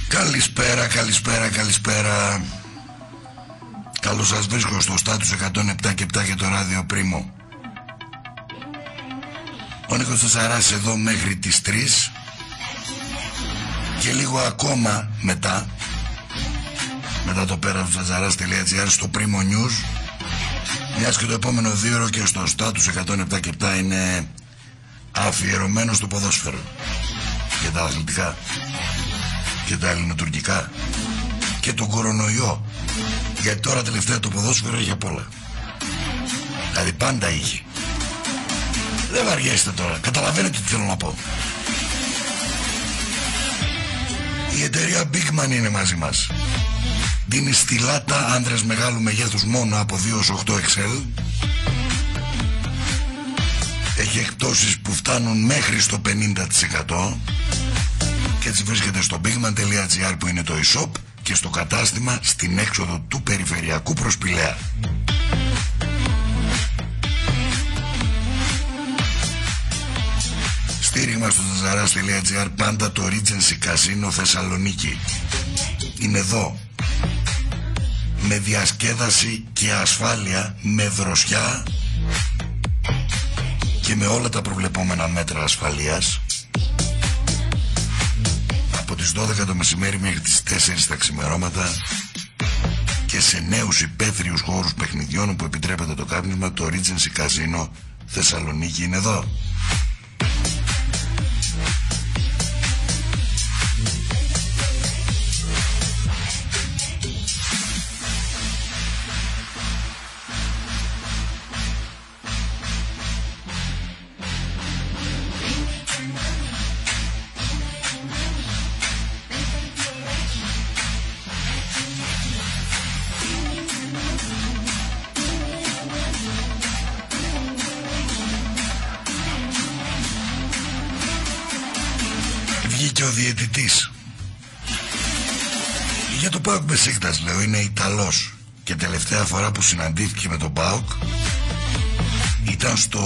Καλησπέρα, καλησπέρα, καλησπέρα. Καλώς σας βρίσκω στο στάτους 107 και 7 για το ράδιο Πρίμο. Ο Νίκος Θεσσαράς εδώ μέχρι τις 3 και λίγο ακόμα μετά το πέρα του Θεσσαράς.gr στο Primo News, μιας και το επόμενο 2ωρο και στο στάτους 107 και 7 είναι αφιερωμένο στο ποδόσφαιρο και τα αθλητικά και τα ελληνοτουρκικά και τον κορονοϊό, γιατί τώρα τελευταία το ποδόσφαιρο έχει απ' όλα. Δηλαδή πάντα είχε. Δεν βαριέστε τώρα, καταλαβαίνετε τι θέλω να πω. Η εταιρεία Bigman είναι μαζί μας. Δίνει στιλάτα άντρες μεγάλου μεγέθους μόνο από 2-8 XL. Έχει εκπτώσεις που φτάνουν μέχρι στο 50% και τις βρίσκεται στο bigman.gr που είναι το e-shop και στο κατάστημα στην έξοδο του Περιφερειακού προς Πηλαία. Στήριγμα στο Θεσσαράς.gr πάντα το Regency Casino Θεσσαλονίκη. Είναι εδώ με διασκέδαση και ασφάλεια, με δροσιά και με όλα τα προβλεπόμενα μέτρα ασφαλείας, από τις 12 το μεσημέρι μέχρι τις 4 τα ξημερώματα, και σε νέους υπαίθριους χώρους παιχνιδιών που επιτρέπεται το κάπνισμα. Το Regency Casino Θεσσαλονίκη είναι εδώ. Βγήκε ο διαιτητής για το ΠΑΟΚ Μπεσίκτας, λέω, είναι Ιταλός, και τελευταία φορά που συναντήθηκε με τον ΠΑΟΚ ήταν στο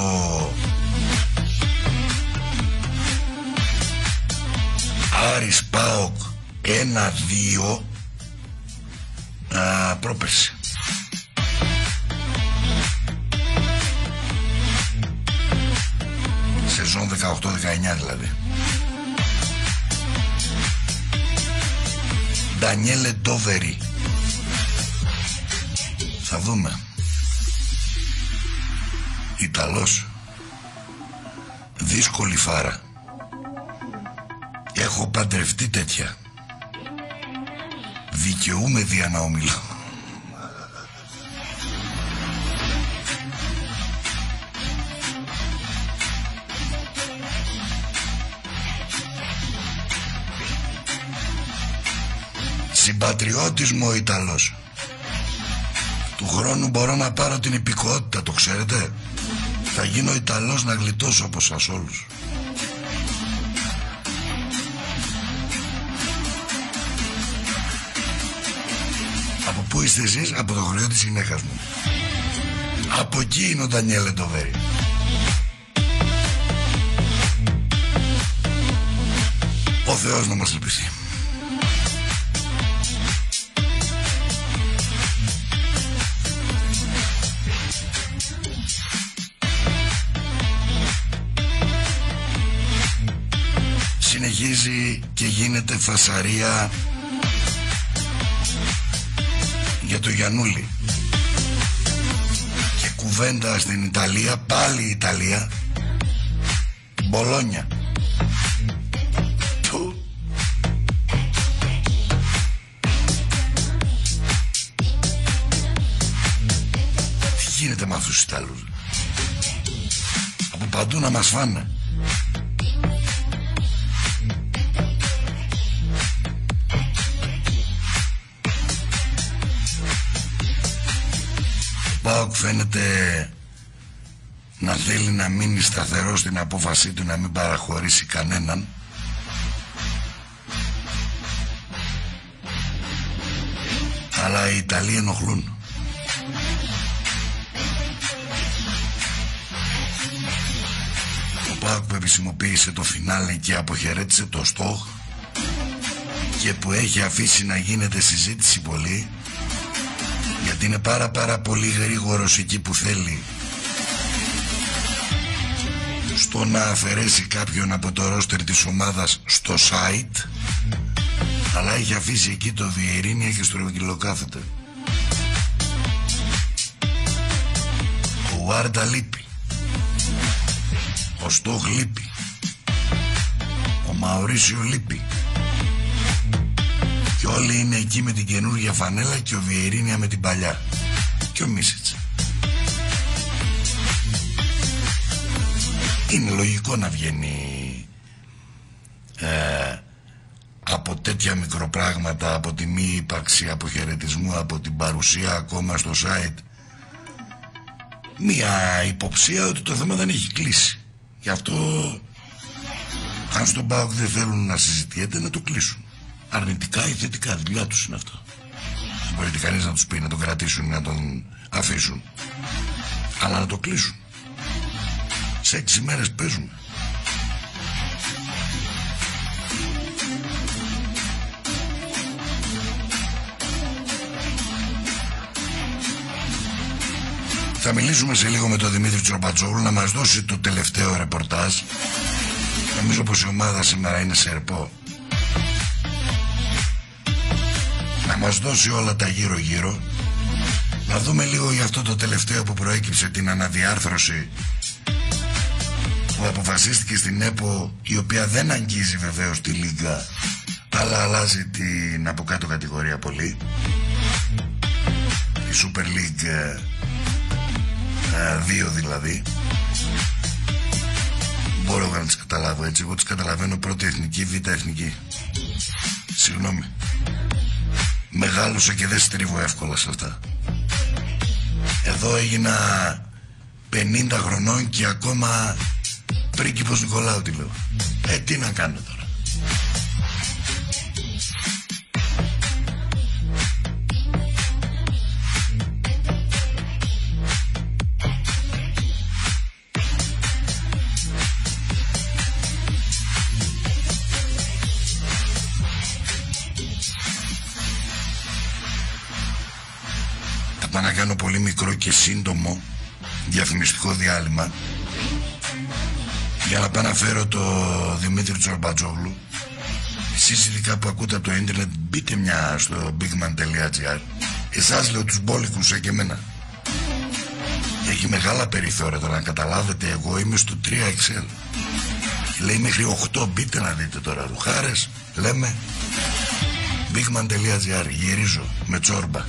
Άρης ΠΑΟΚ 1-2 πρόπερση. Σεζόν 18-19 δηλαδή. Ντανιέλε Ντόβερι. Θα δούμε. Ιταλός. Δύσκολη φάρα. Έχω παντρευτεί τέτοια. Δικαιούμαι δια να ομιλώ. Συμπατριώτης μου ο Ιταλός. Του χρόνου μπορώ να πάρω την υπηκότητα, το ξέρετε. Θα γίνω Ιταλός να γλιτώσω από σας όλους. Από πού είστε εσείς? Από το χωριό της γυναίκας μου. Από εκεί είναι ο Ντανιέλε Ντοβέρι. Ο Θεός να μας ελπιστεί. Συνεχίζει και γίνεται φασαρία για το Γιαννούλη και κουβέντα στην Ιταλία, πάλι η Ιταλία, Μπολόνια. Τι γίνεται με αυτούς τους Ιταλούς? Από παντού να μας φάνε. Ο ΠΑΟΚ φαίνεται να θέλει να μείνει σταθερό στην απόφασή του να μην παραχωρήσει κανέναν, αλλά οι Ιταλοί ενοχλούν. Ο ΠΑΟΚ που επισημοποίησε το φινάλε και αποχαιρέτησε το Στόχ και που έχει αφήσει να γίνεται συζήτηση πολύ, γιατί είναι πάρα πολύ γρήγορος εκεί που θέλει στο να αφαιρέσει κάποιον από το ρόστερ της ομάδας στο site, αλλά έχει αφήσει εκεί το Βιερίνια και στρογγυλοκάθεται. Ο Βάρντα λείπει, ο Στοχ λείπει, ο Μαουρίσιο λείπει, και όλοι είναι εκεί με την καινούργια φανέλα και ο Βιερίνια με την παλιά και ο Μίσιτς. Είναι λογικό να βγαίνει από τέτοια μικροπράγματα, από τη μη ύπαρξη αποχαιρετισμού, από την παρουσία ακόμα στο site, μια υποψία ότι το θέμα δεν έχει κλείσει. Γι' αυτό, αν στον ΠΑΟΚ δεν θέλουν να συζητιέται, να το κλείσουν. Αρνητικά ή θετικά, δουλειά τους είναι αυτό. Δεν μπορεί κανείς να τους πει να τον κρατήσουν ή να τον αφήσουν, αλλά να το κλείσουν. Σε 6 μέρες παίζουμε. Θα μιλήσουμε σε λίγο με τον Δημήτρη Τσορμπατζόγλου να μας δώσει το τελευταίο ρεπορτάζ. Νομίζω πως η ομάδα σήμερα είναι σε ερπό. Να μας δώσει όλα τα γύρω-γύρω. Να δούμε λίγο για αυτό το τελευταίο που προέκυψε, την αναδιάρθρωση που αποφασίστηκε στην ΕΠΟ, η οποία δεν αγγίζει βεβαίως τη Λίγκα, αλλά αλλάζει την από κάτω κατηγορία πολύ. Η Super League 2 δηλαδή. Μπορώ να τις καταλάβω έτσι. Εγώ τις καταλαβαίνω πρώτη εθνική, β' εθνική. Συγγνώμη. Μεγάλωσα και δεν στρίβω εύκολα σε αυτά. Εδώ έγινα 50 χρονών και ακόμα πρίγκιπος Νικολάου, τι λέω. Τι να κάνω τώρα. Θα πάω να κάνω πολύ μικρό και σύντομο διαφημιστικό διάλειμμα για να πάω να φέρω το Δημήτρη Τσορμπατζόγλου. Εσείς ειδικά που ακούτε από το ίντερνετ, μπείτε μια στο bigman.gr. Εσάς λέω, τους μπόλικους και εμένα. Έχει μεγάλα περιθώρια τώρα να καταλάβετε. Εγώ είμαι στο 3XL. Λέει μέχρι 8, μπείτε να δείτε τώρα. Ρουχάρες, λέμε. bigman.gr. Γυρίζω με Τσόρμπα.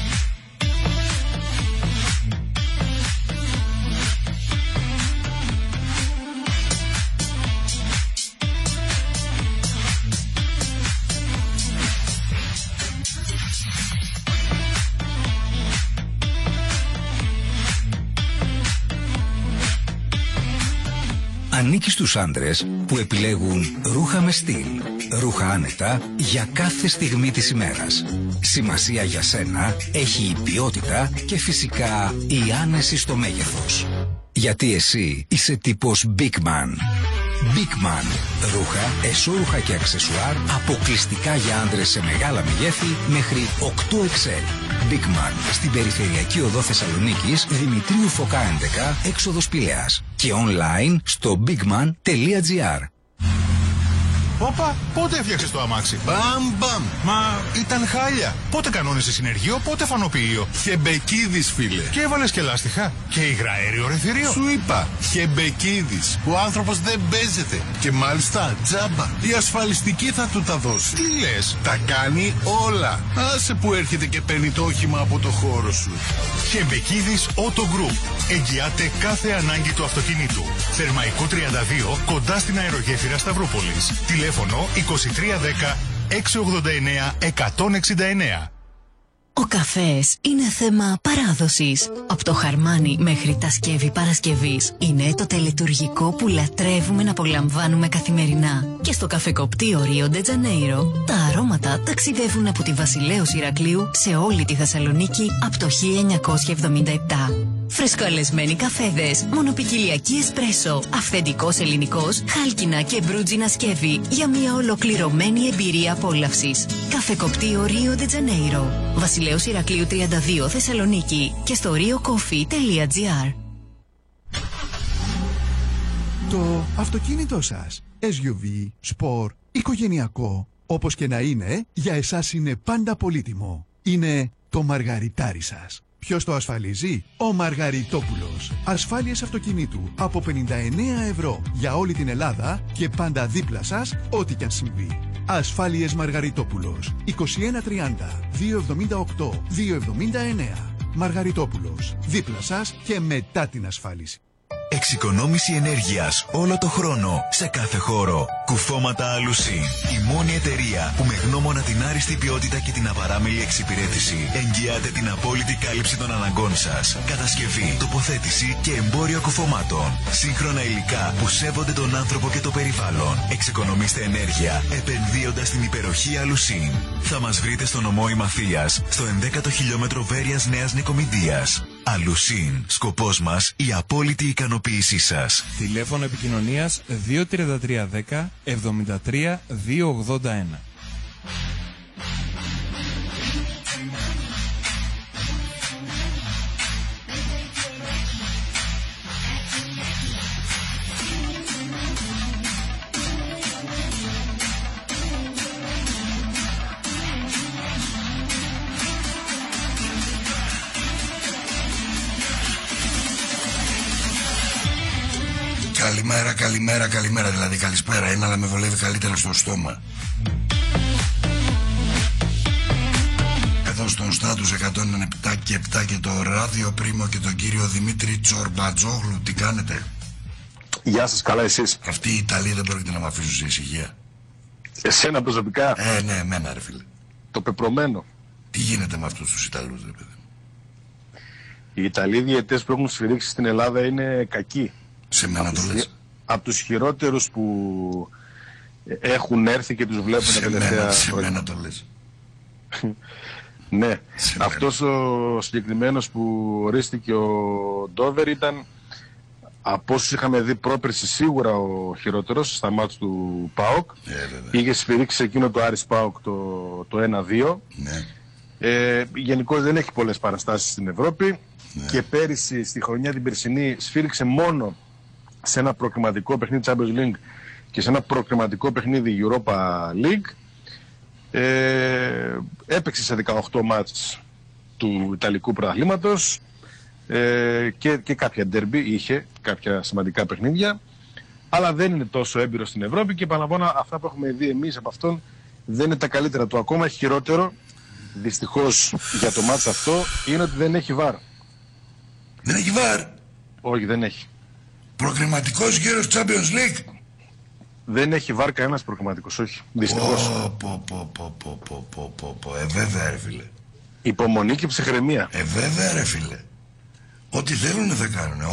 Ανήκει στους άντρες που επιλέγουν ρούχα με στυλ, ρούχα άνετα για κάθε στιγμή της ημέρας. Σημασία για σένα έχει η ποιότητα και φυσικά η άνεση στο μέγεθος. Γιατί εσύ είσαι τύπος Big Man. Big Man. Ρούχα, εσώρουχα και αξεσουάρ αποκλειστικά για άντρες σε μεγάλα μεγέθη μέχρι 8XL. Big Man. Στην περιφερειακή οδό Θεσσαλονίκης, Δημητρίου Φωκά 11, έξοδος Πηλαίας. Και online στο bigman.gr. Όπα, πότε έφτιαξες το αμάξι? Μπαμ. Μα ήταν χάλια. Πότε κανόνισε συνεργείο, πότε φανοποιείο. Χεμπεκίδης, φίλε. Και έβαλες και λάστιχα. Και υγραέριο ρεθυρίο. Σου είπα, Χεμπεκίδης. Ο άνθρωπος δεν παίζεται. Και μάλιστα τζάμπα. Η ασφαλιστική θα του τα δώσει. Τι λες? Τα κάνει όλα. Άσε που έρχεται και παίρνει το όχημα από το χώρο σου. Χεμπεκίδης Auto Group. Εγγυάται κάθε ανάγκη του αυτοκινήτου. Θερμαϊκό 32, κοντά στην αερογέφυρα Σταυρούπολης. Τηλέφωνο 2310 689 169. Ο καφές είναι θέμα παράδοσης. Από το χαρμάνι μέχρι τα σκεύη Παρασκευής είναι το τελετουργικό που λατρεύουμε να απολαμβάνουμε καθημερινά. Και στο καφεκοπτείο Ρίο Ντε Τζανέιρο τα αρώματα ταξιδεύουν από τη Βασιλέως Ηρακλείου σε όλη τη Θεσσαλονίκη από το 1977. Φρεσκοαλεσμένοι καφέδες, μονοπικιλιακή εσπρέσο, αυθεντικός ελληνικός, χάλκινα και μπρούτζινα σκεύη για μια ολοκληρωμένη εμπειρία απόλαυσης. Καφεκοπτείο Ρίο Ντε Τζανέιρο. Βασιλέως Ηρακλείου 32 Θεσσαλονίκη και στο riocoffee.gr. Το αυτοκίνητό σας, SUV, σπορ, οικογενειακό, όπως και να είναι, για εσάς είναι πάντα πολύτιμο. Είναι το μαργαριτάρι σας. Ποιος το ασφαλίζει? Ο Μαργαριτόπουλος. Ασφάλειες αυτοκινήτου από 59 ευρώ για όλη την Ελλάδα και πάντα δίπλα σας ό,τι κι αν συμβεί. Ασφάλειες Μαργαριτόπουλος. 2130 278 279. Μαργαριτόπουλος. Δίπλα σας και μετά την ασφάλιση. Εξοικονόμηση ενέργειας όλο το χρόνο, σε κάθε χώρο. Κουφώματα Alusin. Η μόνη εταιρεία που με γνώμονα την άριστη ποιότητα και την απαράμιλη εξυπηρέτηση εγγυάται την απόλυτη κάλυψη των αναγκών σας. Κατασκευή, τοποθέτηση και εμπόριο κουφωμάτων. Σύγχρονα υλικά που σέβονται τον άνθρωπο και το περιβάλλον. Εξοικονομήστε ενέργεια επενδύοντας στην υπεροχή Alusin. Θα μας βρείτε στο νομό Ημαθίας, στο 11ο χιλιόμετρο Βέρειας Νέας Νικομηδίας. Alusin. Σκοπός μας η απόλυτη ικανοποίησή σας. Τηλέφωνο επικοινωνίας 23310 73 281. Καλημέρα, καλημέρα, καλημέρα. Δηλαδή καλησπέρα είναι, αλλά με βολεύει καλύτερα στο στόμα. Εδώ στον Στάτους 107 και 7 και το Ράδιο Πρίμο και τον κύριο Δημήτρη Τσορμπατζόγλου. Τι κάνετε? Γεια σας, καλά εσείς? Αυτοί οι Ιταλοί δεν πρόκειται να με αφήσουν σε ησυχία. Εσένα προσωπικά? Ναι, εμένα ρε φίλε. Το πεπρωμένο. Τι γίνεται με αυτούς τους Ιταλούς ρε παιδί? Οι Ιταλοί διαιτές που έχουν σφυρίξει στην Ελλάδα είναι κακοί. Σε μένα το λες? Από τους χειρότερους που έχουν έρθει και τους βλέπουν τα τελευταία. Σε μένα το λες? Ναι. Αυτός ο συγκεκριμένος που ορίστηκε ο Ντόβερ ήταν, από όσους είχαμε δει πρόπερση, σίγουρα ο χειρότερος στα μάτς του ΠΑΟΚ. Είχε σφυρίξει εκείνο το Άρης ΠΑΟΚ το 1-2. Ναι. Γενικώς δεν έχει πολλές παραστάσεις στην Ευρώπη. Ναι. Και πέρυσι, στη χρονιά την περσινή, σφύριξε μόνο σε ένα προκριματικό παιχνίδι Champions League και σε ένα προκριματικό παιχνίδι Europa League. Έπαιξε σε 18 μάτς του Ιταλικού πρωταθλήματος και κάποια ντέρμπι, είχε κάποια σημαντικά παιχνίδια, αλλά δεν είναι τόσο έμπειρος στην Ευρώπη και επαναλαμβάνω, αυτά που έχουμε δει εμείς από αυτόν δεν είναι τα καλύτερα. Το ακόμα χειρότερο, δυστυχώς για το μάτς αυτό, είναι ότι δεν έχει βαρ. Δεν έχει βαρ? Όχι, δεν έχει. Προκριματικός γύρος Champions League? Δεν έχει βαρ κανένας προκριματικός, όχι. Δυστυχώς. Βέβαια ρε φίλε. Υπομονή και ψυχραιμία. Βέβαια ρε φίλε. Ό,τι θέλουν θα κάνουν.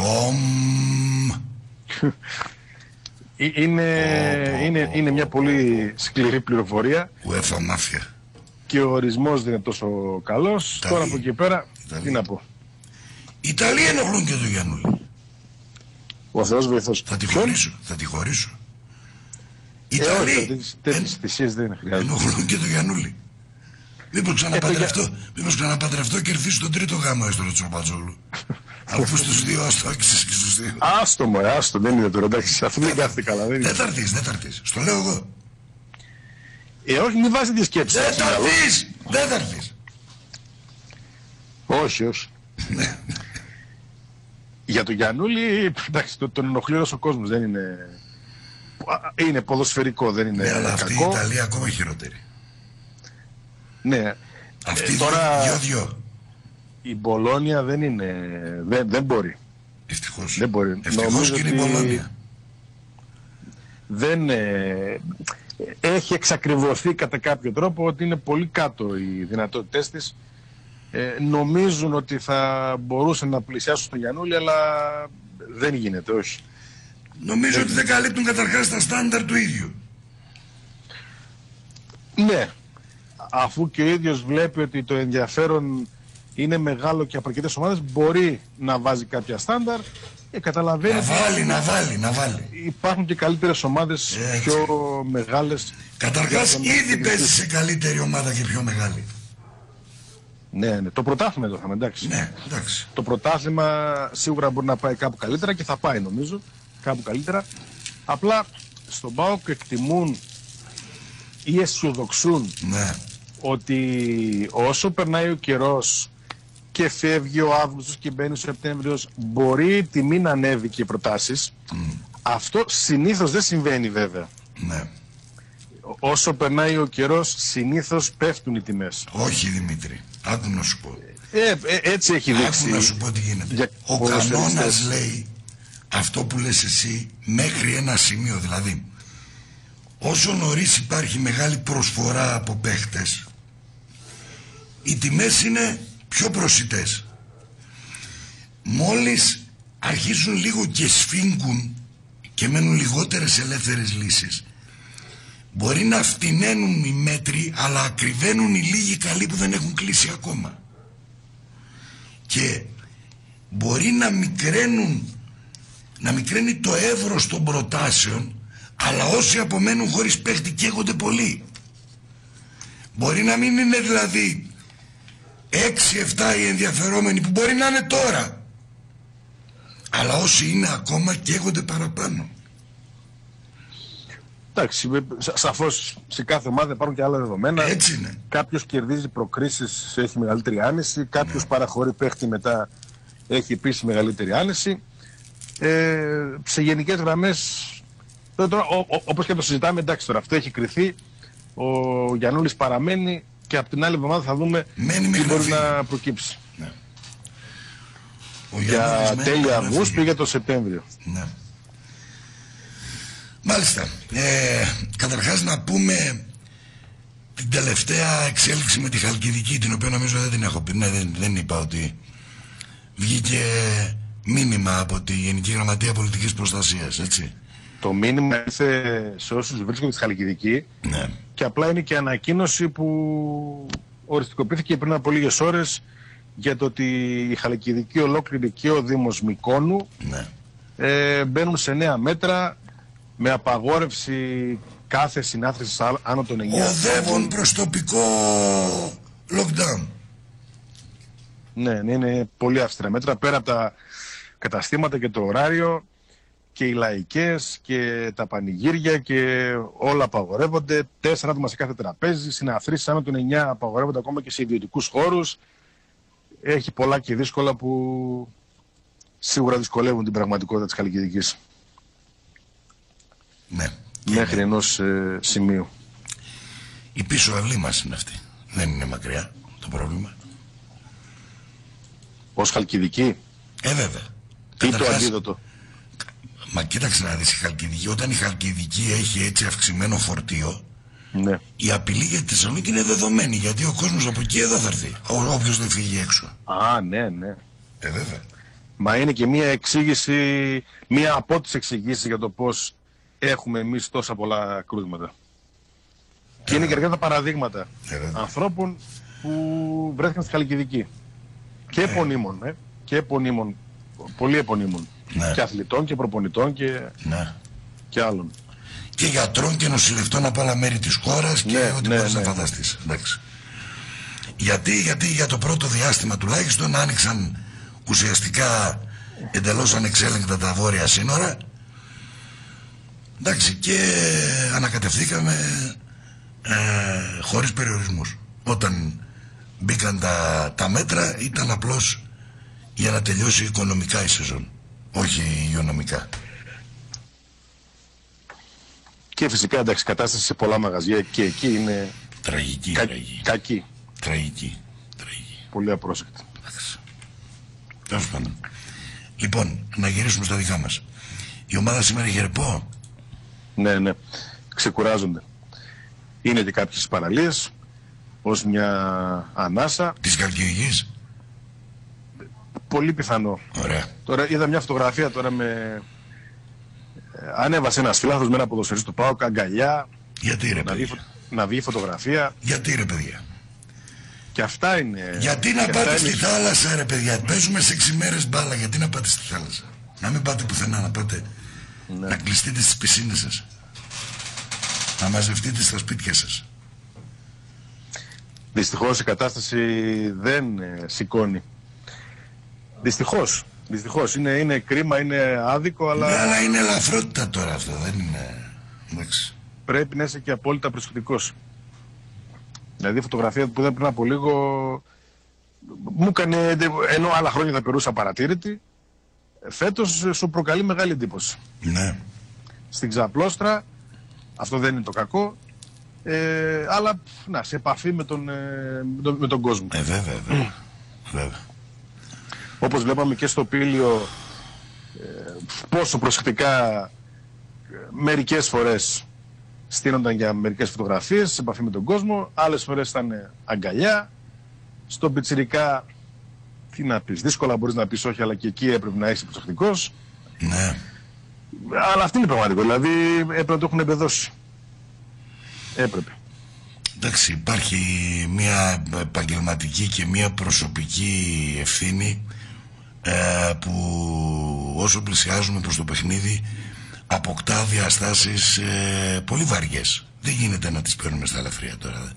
Είναι μια πολύ σκληρή πληροφορία. UEFA μάφια. Και ο ορισμός δεν είναι τόσο καλός. Τώρα από εκεί πέρα, τι να πω. Οι Ιταλοί ενοχλούν και τον Γιαννούλη. Ο Θεός βοηθός. Θα τη χωρίσω. Οι Ιταλοί τέτοιες θυσίες δεν χρειάζονται. ενοχλούν και τον Γιαννούλη. Μήπως ξαναπαντρευτώ και ερθείς στον τρίτο γάμο έστω το Τσορμπατζόγλου. Αφού στους δύο άστοχησες και στους δύο. Άστο μου, άστο, δεν είναι τώρα, εντάξει, αυτό δεν κάθεται καλά. Δεν θα έρθεις, στο λέω εγώ. Όχι, μην βάζει τη σκέψη. Δεν θα έρθεις. Όχι. Για τον Γιαννούλη, εντάξει, τον ενοχλεί όλος ο κόσμος, δεν είναι. Είναι ποδοσφαιρικό, δεν είναι. Ναι, αλλά αυτή κακό. η Ιταλία ακόμα χειρότερη. Ναι. Αυτή τώρα δυο. Η Μπολόνια δεν είναι. Δεν μπορεί. Ευτυχώς. Δεν μπορεί. Ευτυχώς και είναι η Μπολόνια. Δεν. Έχει εξακριβωθεί κατά κάποιο τρόπο ότι είναι πολύ κάτω οι δυνατότητές της. Νομίζουν ότι θα μπορούσαν να πλησιάσουν στον Γιαννούλη, αλλά δεν γίνεται, όχι. Νομίζω ότι δεν καλύπτουν καταρχάς τα στάνταρ του ίδιου. Ναι. Αφού και ο ίδιος βλέπει ότι το ενδιαφέρον είναι μεγάλο και από αρκετές ομάδες μπορεί να βάζει κάποια στάνταρ. Καταλαβαίνει. Να βάλει. Υπάρχουν και καλύτερες ομάδες, πιο μεγάλες. Καταρχάς ήδη παίζει σε καλύτερη ομάδα και πιο μεγάλη. Ναι. Το πρωτάθλημα εδώ θα είμαι, εντάξει. Ναι, εντάξει. Το πρωτάθλημα σίγουρα μπορεί να πάει κάπου καλύτερα και θα πάει νομίζω κάπου καλύτερα. Απλά στον ΠΑΟΚ εκτιμούν ή αισιοδοξούν ότι όσο περνάει ο καιρός και φεύγει ο Αύγουστος και μπαίνει ο Σεπτέμβριος, μπορεί η τιμή να ανέβει και οι προτάσεις. Αυτό συνήθως δεν συμβαίνει βέβαια. Ναι. Όσο περνάει ο καιρός συνήθως πέφτουν οι τιμές. Όχι Δημήτρη, άκου να σου πω. Έτσι έχει δείξει. Άκου να σου πω τι γίνεται. Ο κανόνας λέει αυτό που λες εσύ μέχρι ένα σημείο, δηλαδή όσο νωρίς υπάρχει μεγάλη προσφορά από παίχτες, οι τιμές είναι πιο προσιτές. Μόλις αρχίζουν λίγο και σφίγγουν και μένουν λιγότερες ελεύθερες λύσεις, μπορεί να φτηνένουν οι μέτροι, αλλά ακριβένουν οι λίγοι καλοί που δεν έχουν κλείσει ακόμα. Και μπορεί να μικραίνει το εύρος των προτάσεων, αλλά όσοι απομένουν χωρίς παίχτη καίγονται πολύ. Μπορεί να μην είναι δηλαδή 6-7 οι ενδιαφερόμενοι που μπορεί να είναι τώρα, αλλά όσοι είναι ακόμα καίγονται παραπάνω. Εντάξει, σαφώς σε κάθε ομάδα υπάρχουν και άλλα δεδομένα. Έτσι είναι. Κάποιος κερδίζει προκρίσεις, έχει μεγαλύτερη άνεση. Κάποιος παραχωρεί παίχτη, μετά έχει επίσης μεγαλύτερη άνεση. Σε γενικές γραμμές, όπως και το συζητάμε, εντάξει τώρα, αυτό έχει κριθεί. Ο Γιαννούλης παραμένει και από την άλλη εβδομάδα θα δούμε τι μπορεί να προκύψει. Ναι. Για τέλη Αυγούστου ή για το Σεπτέμβριο. Ναι. Μάλιστα. Καταρχάς να πούμε την τελευταία εξέλιξη με τη Χαλκιδική, την οποία νομίζω δεν την έχω πει. Ναι, δεν είπα ότι βγήκε μήνυμα από τη Γενική Γραμματεία Πολιτικής Προστασίας, έτσι. Το μήνυμα ήρθε σε όσους βρίσκονται στη Χαλκιδική, ναι, και απλά είναι και ανακοίνωση που οριστικοποιήθηκε πριν από λίγες ώρες για το ότι η Χαλκιδική ολόκληρη και ο Δήμος Μυκόνου μπαίνουν σε νέα μέτρα με απαγόρευση κάθε συνάθρησης άνω των 9. Οδεύουν προς τοπικό lockdown. Ναι, είναι πολύ αυστηρά μέτρα, πέρα από τα καταστήματα και το ωράριο και οι λαϊκές και τα πανηγύρια και όλα απαγορεύονται. 4 άτομα σε κάθε τραπέζι, συναθρήσεις άνω των 9 απαγορεύονται ακόμα και σε ιδιωτικούς χώρους. Έχει πολλά και δύσκολα που σίγουρα δυσκολεύουν την πραγματικότητα της Χαλκιδικής. Ναι. Μέχρι ενός σημείου. Η πίσω αυλή μας είναι αυτή. Δεν είναι μακριά το πρόβλημα. Ως Χαλκιδική. Βέβαια. Ή το αντίδοτο. Μα κοίταξε να δεις, η Χαλκιδική, όταν η Χαλκιδική έχει έτσι αυξημένο φορτίο, ναι, η απειλή για τη Θεσσαλονίκη είναι δεδομένη, γιατί ο κόσμος από εκεί εδώ θα έρθει, όποιος δεν φύγει έξω. Α, ναι, ναι. Βέβαια. Μα είναι και μία εξήγηση, μία από τις εξηγήσεις για το πώς έχουμε εμείς τόσα πολλά κρούσματα. Και είναι και αρκετά παραδείγματα ανθρώπων που βρέθηκαν στη Χαλκιδική. Και επωνύμων, και επωνύμων, πολύ επωνύμων. Ναι. Και αθλητών και προπονητών και άλλων. Και γιατρών και νοσηλευτών από άλλα μέρη της χώρας και ό,τι μπορείς να φανταστείς. Εντάξει. Γιατί για το πρώτο διάστημα τουλάχιστον άνοιξαν ουσιαστικά εντελώς ανεξέλεγκτα τα βόρεια σύνορα. Εντάξει, και ανακατευθήκαμε χωρίς περιορισμούς. Όταν μπήκαν τα μέτρα ήταν απλώς για να τελειώσει οικονομικά η σεζόν, όχι υγειονομικά. Και φυσικά, εντάξει, η κατάσταση σε πολλά μαγαζιά και εκεί είναι τραγική. Κακή. Τραγική. Πολύ απρόσεκτη. Τέλος πάντων. Λοιπόν, να γυρίσουμε στα δικά μας. Η ομάδα σήμερα είχε ρεπό. Ναι, ναι. Ξεκουράζονται. Είναι και κάποιες παραλίες ως μια ανάσα. Της Χαλκιδικής. Πολύ πιθανό. Ωραία. Τώρα είδα μια φωτογραφία τώρα με... Ανέβασε ένας φίλαθος με ένα ποδοσφαιριστή του ΠΑΟΚ, αγκαλιά. Γιατί ρε παιδιά. Να βγει φωτογραφία. Γιατί ρε παιδιά. Και αυτά είναι. Γιατί να πάτε στη θάλασσα, ρε παιδιά? Παίζουμε σε 6 μέρες μπάλα. Γιατί να πάτε στη θάλασσα? Να μην πάτε πουθενά, να πάτε. Ναι. Να κλειστείτε στις πισίνες σας. Να μαζευτείτε στα σπίτια σας. Δυστυχώς η κατάσταση δεν σηκώνει. Δυστυχώς. Είναι κρίμα, είναι άδικο, αλλά... Ναι, αλλά είναι ελαφρότητα τώρα αυτό, δεν είναι... Εντάξει. Πρέπει να είσαι και απόλυτα προσεκτικός. Δηλαδή η φωτογραφία που είδα πριν από λίγο μου έκανε, ενώ άλλα χρόνια θα περούσα παρατήρητη, φέτος σου προκαλεί μεγάλη εντύπωση. Ναι. Στην ξαπλώστρα, αυτό δεν είναι το κακό, αλλά να, σε επαφή με τον κόσμο. Βέβαια. Όπως βλέπαμε και στο Πήλιο, πόσο προσεκτικά μερικές φορές στείνονταν για μερικές φωτογραφίες σε επαφή με τον κόσμο, άλλες φορές ήταν αγκαλιά. Στον πιτσιρικά, τι να πεις, δύσκολα μπορείς να πεις όχι, αλλά και εκεί έπρεπε να είσαι προσεκτικός. Ναι. Αλλά αυτή είναι πραγματικό, δηλαδή έπρεπε να το έχουν εμπεδώσει. Έπρεπε. Εντάξει, υπάρχει μια επαγγελματική και μια προσωπική ευθύνη που όσο πλησιάζουμε προς το παιχνίδι αποκτά διαστάσεις πολύ βαριές. Δεν γίνεται να τις παίρνουμε στα ελαφριά τώρα.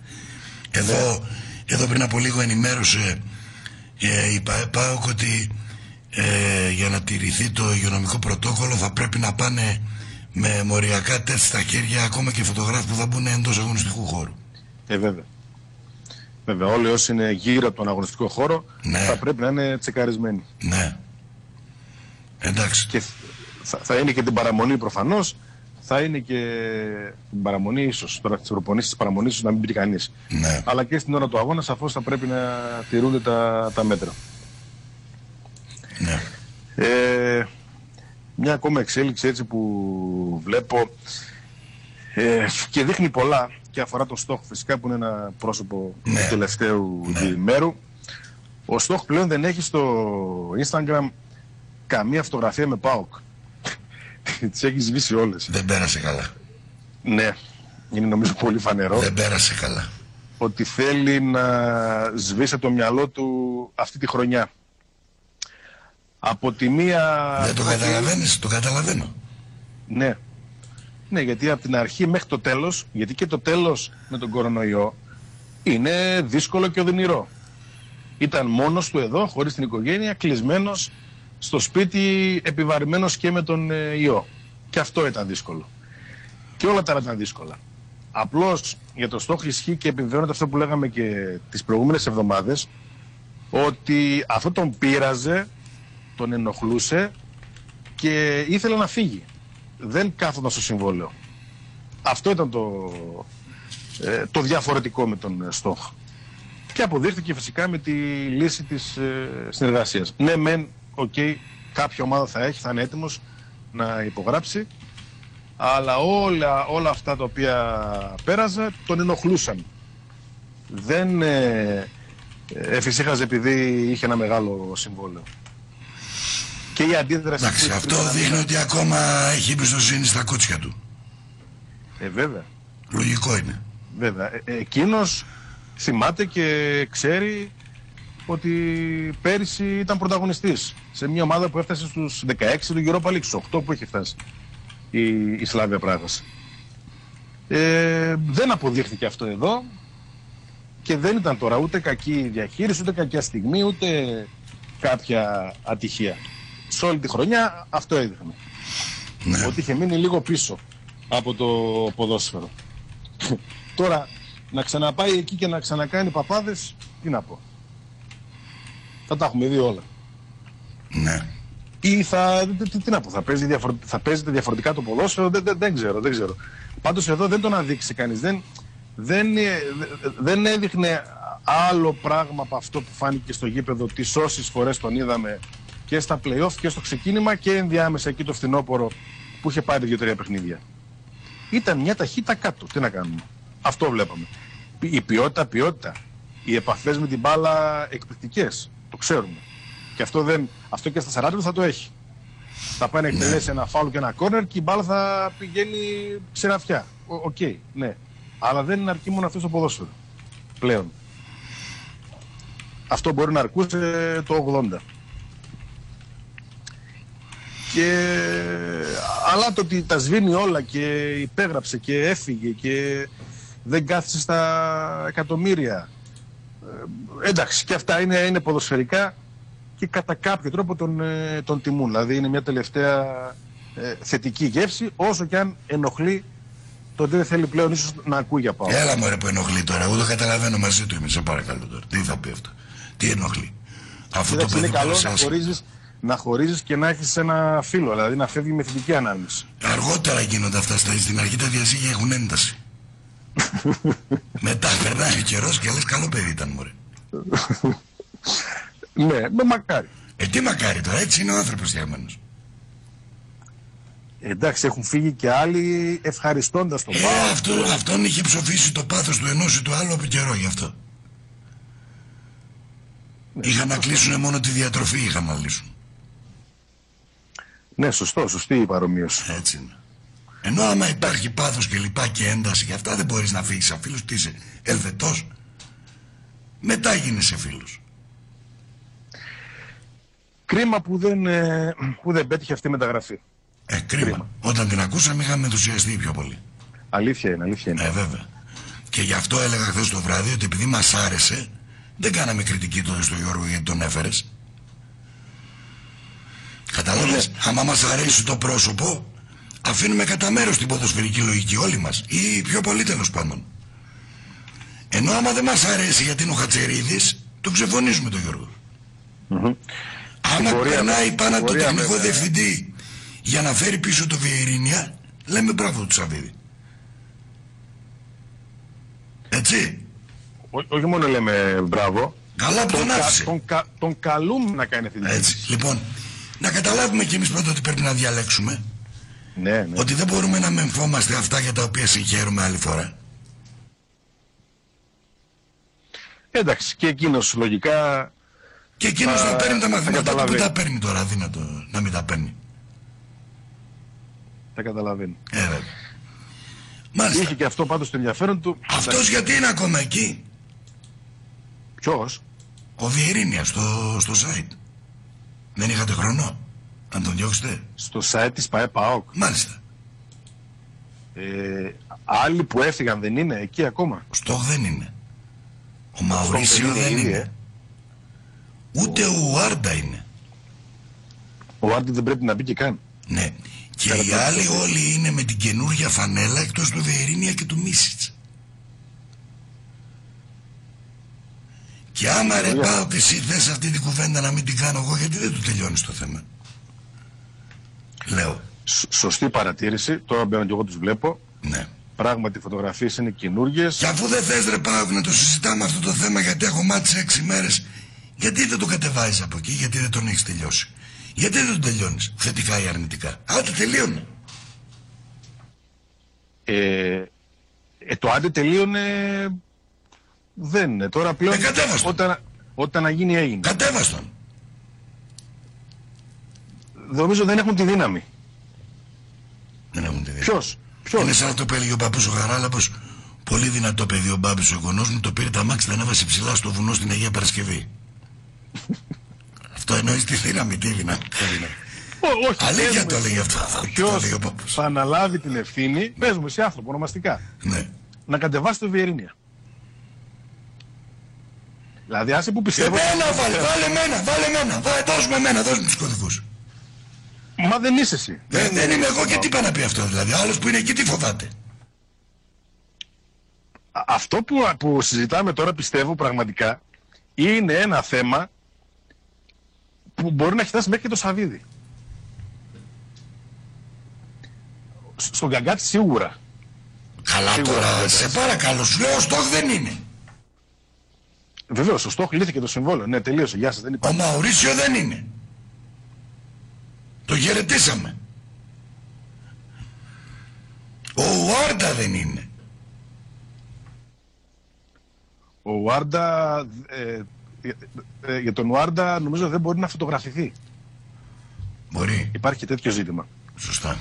Εδώ πριν από λίγο ενημέρωσε η ΠΑΕΠΑΟΚ ότι για να τηρηθεί το υγειονομικό πρωτόκολλο θα πρέπει να πάνε με μοριακά τεστ στα χέρια ακόμα και φωτογράφοι που θα μπουν εντός αγωνιστικού χώρου. Βέβαια, όλοι όσοι είναι γύρω από τον αγωνιστικό χώρο, ναι, θα πρέπει να είναι τσεκαρισμένοι. Ναι. Εντάξει. Και θα είναι και την παραμονή προφανώς, θα είναι και την παραμονή ίσως, τώρα τις προπονήσεις της παραμονής ίσως να μην πει κανείς. Ναι. Αλλά και στην ώρα του αγώνα σαφώς θα πρέπει να τηρούνται τα μέτρα. Ναι. Μια ακόμα εξέλιξη έτσι που βλέπω και δείχνει πολλά και αφορά τον Στόχ φυσικά που είναι ένα πρόσωπο του τελευταίου διημέρου. Ο Στόχ πλέον δεν έχει στο Instagram καμία φωτογραφία με ΠΑΟΚ. Τις έχει σβήσει όλες. Δεν πέρασε καλά. Ναι, είναι νομίζω πολύ φανερό. Δεν πέρασε καλά. Ότι θέλει να σβήσει το μυαλό του αυτή τη χρονιά. Από τη μία... Δεν το καταλαβαίνεις, το καταλαβαίνω. Ναι. Ναι, γιατί από την αρχή μέχρι το τέλος, γιατί και το τέλος με τον κορονοϊό είναι δύσκολο και οδυνηρό. Ήταν μόνος του εδώ, χωρίς την οικογένεια, κλεισμένος στο σπίτι, επιβαρημένος και με τον ιό. Και αυτό ήταν δύσκολο. Και όλα τα άλλα ήταν δύσκολα. Απλώς για το Στόχ ισχύει και επιβεβαιώνεται αυτό που λέγαμε και τις προηγούμενες εβδομάδες, ότι αυτό τον πείραζε, τον ενοχλούσε και ήθελε να φύγει. Δεν κάθονταν στο συμβόλαιο. Αυτό ήταν το διαφορετικό με τον Στόχ. Και αποδείχθηκε φυσικά με τη λύση της συνεργασίας. Ναι, μεν, κάποια ομάδα θα είναι έτοιμος να υπογράψει, αλλά όλα αυτά τα οποία πέραζε τον ενοχλούσαν. Δεν εφησύχαζε επειδή είχε ένα μεγάλο συμβόλαιο. Και η αντίδραση... Εντάξει, αυτό δείχνει ότι ακόμα έχει εμπιστοσύνη στα κότσια του. Βέβαια. Λογικό είναι. Βέβαια. Εκείνος θυμάται και ξέρει ότι πέρυσι ήταν πρωταγωνιστής σε μια ομάδα που έφτασε στους 16 του Europa League, στους 8 που είχε φτάσει η Σλάβια Πράγας. Δεν αποδείχθηκε αυτό εδώ και δεν ήταν τώρα ούτε κακή διαχείριση, ούτε κακιά στιγμή, ούτε κάποια ατυχία. Σε όλη τη χρονιά αυτό έδειχνε. Ναι. Ότι είχε μείνει λίγο πίσω από το ποδόσφαιρο. Τώρα να ξαναπάει εκεί και να ξανακάνει παπάδες, τι να πω. Θα τα έχουμε δει όλα. Ναι. Ή τι να πω, θα παίζεται διαφορετικά το ποδόσφαιρο, δεν ξέρω. Πάντως εδώ δεν τον αδείξει κανείς. Δεν έδειχνε άλλο πράγμα από αυτό που φάνηκε στο γήπεδο τις όσες φορές τον είδαμε και στα play-off και στο ξεκίνημα και ενδιάμεσα εκεί το φθινόπωρο που είχε πάρει 2-3 παιχνίδια. Ήταν μια ταχύτητα κάτω. Τι να κάνουμε. Αυτό βλέπαμε. Η ποιότητα. Οι επαφές με την μπάλα εκπληκτικές. Το ξέρουμε. Και αυτό και στα 40 του θα το έχει. Θα πάει να εκτελέσει ένα φάουλ και ένα κόρνερ και η μπάλα θα πηγαίνει ξεραφιά. Ναι. Αλλά δεν είναι αρκεί μόνο αυτό στο ποδόσφαιρο. Πλέον. αυτό μπορεί να αρκούσε το 80. Αλλά το ότι τα σβήνει όλα και υπέγραψε και έφυγε και δεν κάθισε στα εκατομμύρια, εντάξει, και αυτά είναι ποδοσφαιρικά και κατά κάποιο τρόπο τον τιμούν. Δηλαδή είναι μια τελευταία θετική γεύση, όσο και αν ενοχλεί το ότι δεν θέλει πλέον ίσως να ακούει για ΠΑΟΚ. Έλα μωρέ που ενοχλεί τώρα, εγώ το καταλαβαίνω μαζί του είμαι, σε παρακαλώ τώρα. Τι θα πει αυτό, τι ενοχλεί? Αφού το παιδί είναι καλό να χωρίζεις και να έχεις ένα φίλο, δηλαδή να φεύγει με θετική ανάμνηση. Αργότερα γίνονται αυτά, στην αρχή τα διαζύγια έχουν ένταση. Μετά περνάει ο καιρός και λες καλό παιδί ήταν μωρέ. Ναι, μακάρι. Τι μακάρι τώρα, έτσι είναι ο άνθρωπος φτιαγμένος. Εντάξει, έχουν φύγει και άλλοι ευχαριστώντας τον Πάο. Αυτόν είχε ψοφήσει το πάθος του ενός ή του άλλου από καιρό γι' αυτό. Είχαν να κλείσουν μόνο τη διατροφή, είχαν να λύσουν. Ναι, σωστή η παρομοίωση. Έτσι είναι. Ενώ άμα υπάρχει πάθος και λοιπά και ένταση και αυτά δεν μπορείς να φύγεις σαν φίλος, τι είσαι, Ελβετός. Μετά γίνεσαι φίλος. Κρίμα που δεν πέτυχε αυτή η μεταγραφή. Κρίμα. Όταν την ακούσαμε είχαμε ενθουσιαστεί πιο πολύ. Αλήθεια είναι. Βέβαια. Και γι' αυτό έλεγα χθες το βράδυ ότι επειδή μας άρεσε, δεν κάναμε κριτική τότε στο Γιώργο γιατί τον έφερες. Κατάλαβες, άμα μας αρέσει το πρόσωπο, αφήνουμε κατά μέρος την ποδοσφαιρική λογική όλοι μας, ή πιο πολύ τέλος πάντων. Ενώ άμα δεν μας αρέσει γιατί είναι ο Χατσερίδης, τον ξεφωνίζουμε τον Γιώργο. Άμα περνάει πάνω από τον τεχνικό διευθυντή για να φέρει πίσω το Βιερίνια, λέμε μπράβο του Σαββίδη. Έτσι. Όχι μόνο λέμε μπράβο. Καλά που τον άφησε. Τον καλούμε να κάνει αυτή τη δουλειά. Έτσι. Λοιπόν, να καταλάβουμε κι εμείς πρώτα ότι πρέπει να διαλέξουμε. Ναι. Ότι δεν μπορούμε να μεμφόμαστε αυτά για τα οποία συγχαίρουμε άλλη φορά. Εντάξει, και εκείνος λογικά. Και εκείνος να παίρνει τα μαθήματα του που τα παίρνει τώρα, αδύνατο να μην τα παίρνει. Τα καταλαβαίνει. Μάλιστα. Είχε και αυτό πάντως το ενδιαφέρον του. Αυτός γιατί είναι ακόμα εκεί? Ποιος? Ο Βιερίνια στο site. Δεν είχατε χρόνο να τον διώξετε? Στο site της ΠΑΕ-ΠΑΟΚ. Μάλιστα. Άλλοι που έφυγαν δεν είναι εκεί ακόμα? Ο Στόχ δεν είναι. Ο Μαουρίσιο δεν είναι. Ούτε ο Άρντα είναι. Ο Άρντα δεν πρέπει να μπει και καν. Ναι. Και οι άλλοι όλοι είναι με την καινούργια φανέλα εκτός του Βιερίνια και του Μίσιτς. Και άμα ρε πάω και εσύ θες αυτή την κουβέντα να μην την κάνω εγώ, γιατί δεν του τελειώνεις το θέμα? Λέω. Σωστή παρατήρηση, τώρα μπαίνω και εγώ τους βλέπω. Ναι. Πράγματι οι φωτογραφίες είναι καινούργιες. Και αφού δεν θες ρε πάω να το συζητάμε αυτό το θέμα γιατί έχω μάθει σε 6 μέρες, γιατί δεν το κατεβάζεις από εκεί, γιατί δεν τον έχεις τελειώσει? Γιατί δεν τον τελειώνεις, θετικά ή αρνητικά? Άντε τελείωνε. Το άντε τελείωνε δεν είναι. Τώρα πλέον όταν να γίνει έγινε. Κατέβαστον. Νομίζω δεν έχουν τη δύναμη. Δεν έχουν τη δύναμη. Ποιος? Είναι σαν το έλεγε ο παππούς ο Χαράλαμπος. Πολύ δυνατό παιδί ο Μπάμπης ο γονός μου, το πήρε τα μάξι, τα ανέβασε ψηλά στο βουνό στην Αγία Παρασκευή. Αυτό εννοείς τη δύναμη, τι δύναμη? Όχι, αλήθεια το έλεγε αυτό. Ποιος θα αναλάβει την ευθύνη, πες μου εσύ άνθρωπο ονομαστικά, ναι, να κατεβάσει το Βιερίνια? Δηλαδή άσε που πιστεύω. Βάλε εμένα, δώσ' εμένα, δώσ' μου τους κωδικούς. Μα δεν είσαι εσύ. Δεν είμαι εγώ, και τι πάει να πει αυτό δηλαδή? Άλλος που είναι εκεί τι φοβάται? Αυτό που συζητάμε τώρα πιστεύω πραγματικά είναι ένα θέμα που μπορεί να έχει φτάσει μέχρι και το Σαββίδι. Στον Καγκάτσι σίγουρα. Καλά σίγουρα, τώρα, σε παρακαλώ, σου λέω ο Στόχ δεν είναι. Βεβαίως, ο Στόχ λύθηκε το συμβόλαιο. Ναι, τελείωσε, γεια σας, δεν υπάρχει. Ο Μαουρίσιο δεν είναι. Το χαιρετήσαμε. Ο Ουάρντα δεν είναι. Ο Ουάρντα, για τον Ουάρντα νομίζω δεν μπορεί να φωτογραφηθεί. Μπορεί. Υπάρχει τέτοιο ζήτημα. Σωστά.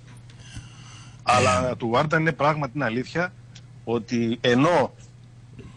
Αλλά του Ουάρντα είναι πράγματι αλήθεια ότι ενώ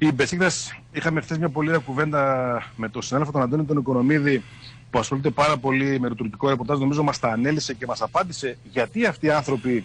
Η Μπεσίκτας, είχαμε χθες μια πολύ ωραία κουβέντα με τον συνάδελφο τον Αντώνη τον Οικονομίδη, που ασχολείται πάρα πολύ με το τουρκικό ρεπορτάζ. Νομίζω μας τα ανέλησε και μας απάντησε γιατί αυτοί οι άνθρωποι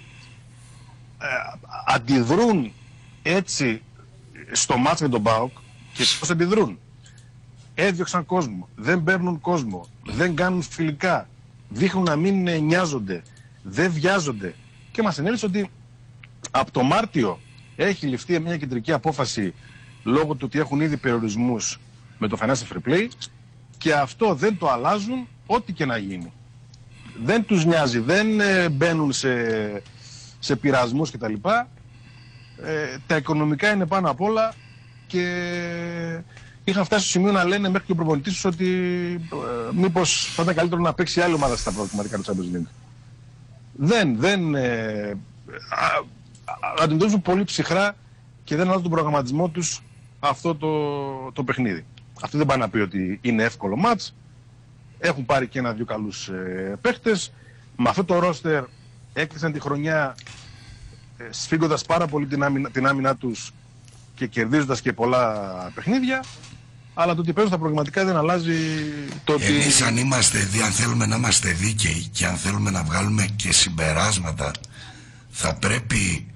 αντιδρούν έτσι στο μάτς με τον ΠΑΟΚ και πώς αντιδρούν. Έδιωξαν κόσμο, δεν παίρνουν κόσμο, δεν κάνουν φιλικά, δείχνουν να μην νοιάζονται, δεν βιάζονται. Και μας ενέλησε ότι από το Μάρτιο έχει ληφθεί μια κεντρική απόφαση λόγω του ότι έχουν ήδη περιορισμούς με το Financial Fair Play και αυτό δεν το αλλάζουν ό,τι και να γίνει. Δεν τους νοιάζει, δεν μπαίνουν σε πειρασμούς κτλ. Τα οικονομικά είναι πάνω απ' όλα και είχαν φτάσει στο σημείο να λένε μέχρι και ο προπονητής τους ότι μήπως θα ήταν καλύτερο να παίξει άλλη ομάδα στα προγραμματικά του Champions League. Δεν αντιμετωπίζουν πολύ ψυχρά και δεν αλλάζουν τον προγραμματισμό τους αυτό το παιχνίδι. Αυτό δεν πάει να πει ότι είναι εύκολο μάτς. Έχουν πάρει και ένα-δυο καλούς παίχτες. Με αυτό το ρόστερ έκλεισαν τη χρονιά σφίγγοντας πάρα πολύ την άμυνα τους και κερδίζοντας και πολλά παιχνίδια. Αλλά το ότι παίζουν στα προγραμματικά δεν αλλάζει το ότι... Εμείς αν θέλουμε να είμαστε δίκαιοι και αν θέλουμε να βγάλουμε και συμπεράσματα, θα πρέπει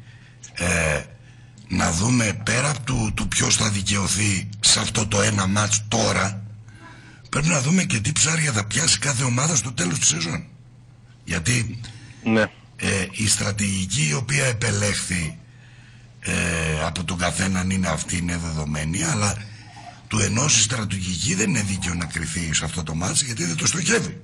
να δούμε πέρα από του ποιος θα δικαιωθεί σε αυτό το ένα μάτς τώρα, πρέπει να δούμε και τι ψάρια θα πιάσει κάθε ομάδα στο τέλος της σεζόν. Γιατί ναι. Η στρατηγική η οποία επελέχθη από τον καθέναν είναι αυτή, είναι δεδομένη, αλλά του ενός η στρατηγική δεν είναι δίκαιο να κρυθεί σε αυτό το μάτς γιατί δεν το στοχεύει.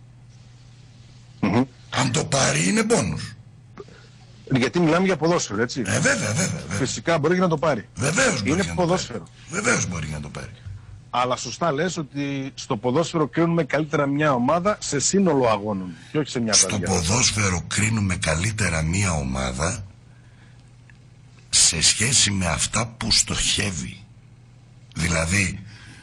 Αν το πάρει είναι μπόνους. Γιατί μιλάμε για ποδόσφαιρο, έτσι. Βέβαια. Φυσικά μπορεί και να το πάρει. Βεβαίως μπορεί είναι ποδόσφαιρο. Βεβαίως μπορεί να το πάρει. Αλλά σωστά λες ότι στο ποδόσφαιρο κρίνουμε καλύτερα μια ομάδα σε σύνολο αγώνων και όχι σε μια Στο βραδιά. ποδόσφαιρο κρίνουμε καλύτερα μια ομάδα σε σχέση με αυτά που στοχεύει. Δηλαδή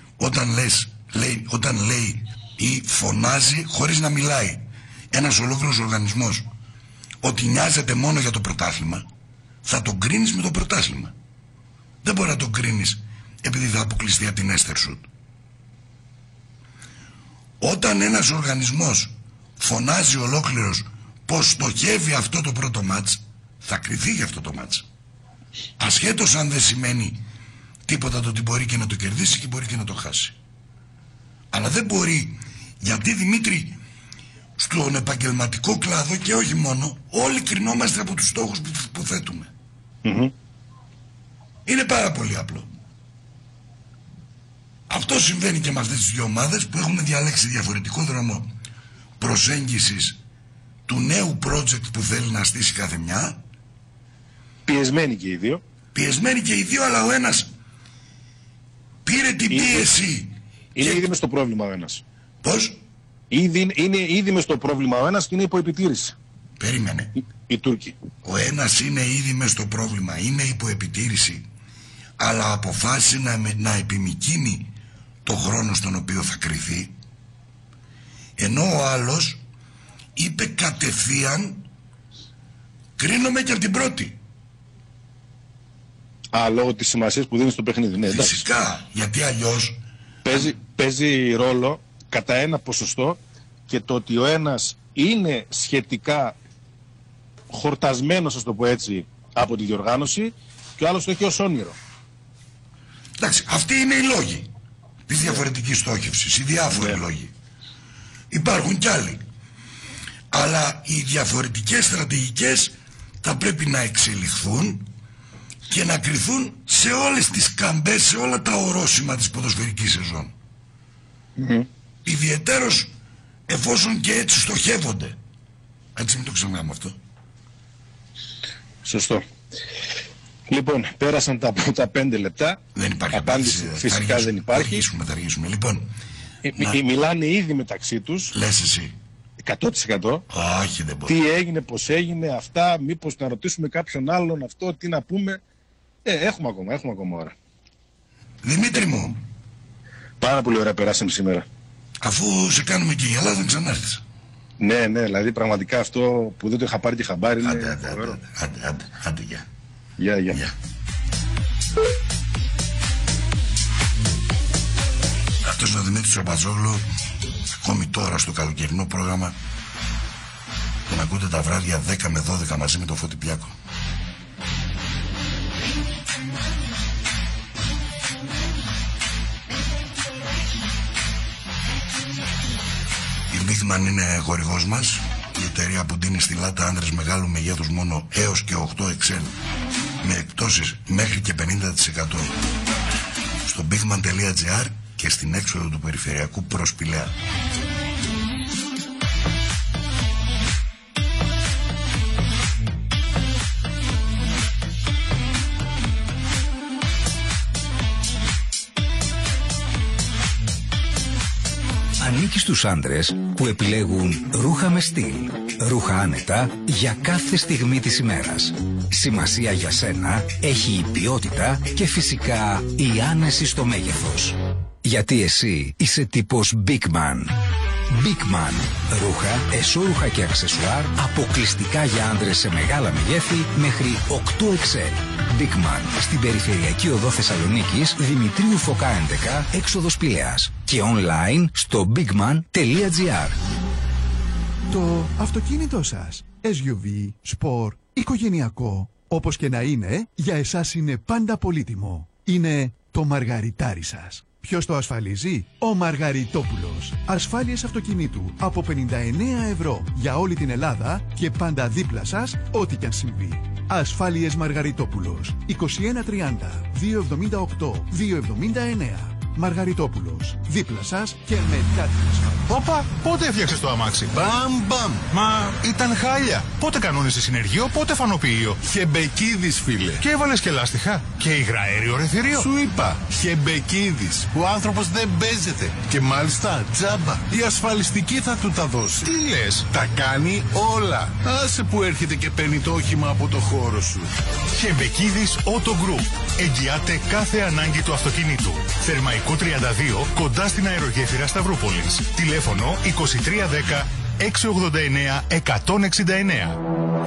όταν λέει ή φωνάζει χωρίς να μιλάει ένας ολόκληρος οργανισμός ότι νοιάζεται μόνο για το πρωτάθλημα, θα τον κρίνεις με το πρωτάθλημα. Δεν μπορεί να τον κρίνεις επειδή θα αποκλειστεί από την Έστερσουτ. Όταν ένας οργανισμός φωνάζει ολόκληρος πως στοχεύει αυτό το πρώτο μάτς, θα κριθεί για αυτό το μάτς. Ασχέτως αν δεν σημαίνει τίποτα το ότι μπορεί και να το κερδίσει και μπορεί και να το χάσει. Αλλά δεν μπορεί, γιατί Δημήτρη, στον επαγγελματικό κλάδο και όχι μόνο, όλοι κρινόμαστε από τους στόχους που θέτουμε. Είναι πάρα πολύ απλό. Αυτό συμβαίνει και με αυτές τις δύο ομάδες που έχουμε διαλέξει διαφορετικό δρόμο προσέγγισης του νέου project που θέλει να στήσει κάθε μια. Πιεσμένοι και οι δύο. Πιεσμένοι και οι δύο, αλλά ο ένας πήρε την πίεση. Είναι ήδη μες στο πρόβλημα ο ένας. Πώς? Είναι ήδη μες στο πρόβλημα ο ένας και είναι υπό επιτήρηση. Περίμενε. Οι Τούρκοι. Ο ένας είναι ήδη μες στο πρόβλημα, είναι υπό επιτήρηση, αλλά αποφάσισε να επιμικρύνει το χρόνο στον οποίο θα κριθεί, ενώ ο άλλος είπε κατευθείαν κρίνομαι και από την πρώτη. Λόγω της σημασίας που δίνει στο παιχνίδι. Ναι, φυσικά, γιατί αλλιώς παίζει ρόλο κατά ένα ποσοστό και το ότι ο ένας είναι σχετικά χορτασμένος, ας το πω έτσι, από τη διοργάνωση και ο άλλος το έχει ως όνειρο. Εντάξει, αυτοί είναι οι λόγοι της διαφορετικής στόχευσης, οι διάφοροι λόγοι. Υπάρχουν κι άλλοι. Αλλά οι διαφορετικές στρατηγικές θα πρέπει να εξελιχθούν και να κριθούν σε όλες τις καμπές, σε όλα τα ορόσημα της ποδοσφαιρικής σεζόν. Ιδιαιτέρως εφόσον και έτσι στοχεύονται. Έτσι μην το ξεχνάμε αυτό. Σωστό. Λοιπόν, πέρασαν τα πρώτα 5 λεπτά. Δεν υπάρχει απάντηση. Φυσικά δεν υπάρχει. Θα αργήσουμε. Λοιπόν, μιλάνε ήδη μεταξύ τους. Λες εσύ. 100%. Όχι, δεν μπορεί. Τι έγινε, πώς έγινε, αυτά, μήπως να ρωτήσουμε κάποιον άλλον αυτό, τι να πούμε. Έχουμε ακόμα ώρα. Δημήτρη μου. Πάρα πολύ ωραία περάσαμε σήμερα. Αφού σε κάνουμε και η Ελλάδα, ξανάρθεις. Ναι, δηλαδή πραγματικά αυτό που δεν το είχα πάρει και χαμπάρι είναι φοβερό. Άντε, γεια. Γεια. τον Δημήτρη Τσοπατζόγλου ακόμη τώρα στο καλοκαιρινό πρόγραμμα. Τον ακούτε τα βράδια 10 με 12 μαζί με τον Φώτη Πιάκο. Η Bigman είναι χορηγός μας, η εταιρεία που δίνει στη λάτα άντρες μεγάλου μεγέθους μόνο έως και 8 XL με εκπτώσεις μέχρι και 50% στο bigman.gr και στην έξοδο του περιφερειακού προς Πηλαία. Ανήκει στους άντρες που επιλέγουν ρούχα με στυλ, ρούχα άνετα για κάθε στιγμή της ημέρας. Σημασία για σένα έχει η ποιότητα και φυσικά η άνεση στο μέγεθος. Γιατί εσύ είσαι τύπος Big Man. Big Man. Ρούχα, εσώρουχα και αξεσουάρ αποκλειστικά για άντρες σε μεγάλα μεγέθη μέχρι 8 XL. Big Man. Στην περιφερειακή οδό Θεσσαλονίκης, Δημητρίου Φωκά 11, έξοδος Πηλαίας. Και online στο bigman.gr. Το αυτοκίνητό σας, SUV, sport, οικογενειακό, όπως και να είναι, για εσάς είναι πάντα πολύτιμο. Είναι το μαργαριτάρι σας. Ποιος το ασφαλίζει? Ο Μαργαριτόπουλος. Ασφάλειες αυτοκινήτου από 59 ευρώ για όλη την Ελλάδα και πάντα δίπλα σας ό,τι κι αν συμβεί. Ασφάλειες Μαργαριτόπουλος. 2130 278 279. Μαργαριτόπουλος. Δίπλα σας και μετά την ασφάλεια. Όπα, πότε έφτιαξες το αμάξι? Μπαμ. Μα ήταν χάλια. Πότε κανόνισε συνεργείο, πότε φανοποιείο. Χεμπεκίδης, φίλε. Και έβαλες και λάστιχα. Και υγραέριο ρεθυρίο. Σου είπα, Χεμπεκίδης. Ο άνθρωπος δεν παίζεται. Και μάλιστα τζάμπα. Η ασφαλιστική θα του τα δώσει. Τι λες? Τα κάνει όλα. Άσε που έρχεται και παίρνει το όχημα από το χώρο σου. Χεμπεκίδης Auto Group. Εγγυάται κάθε ανάγκη του αυτοκινήτου. Θερμαϊκό 32, κοντά στην αερογέφυρα Σταυρούπολης. Τηλέφωνο 2310 689 169.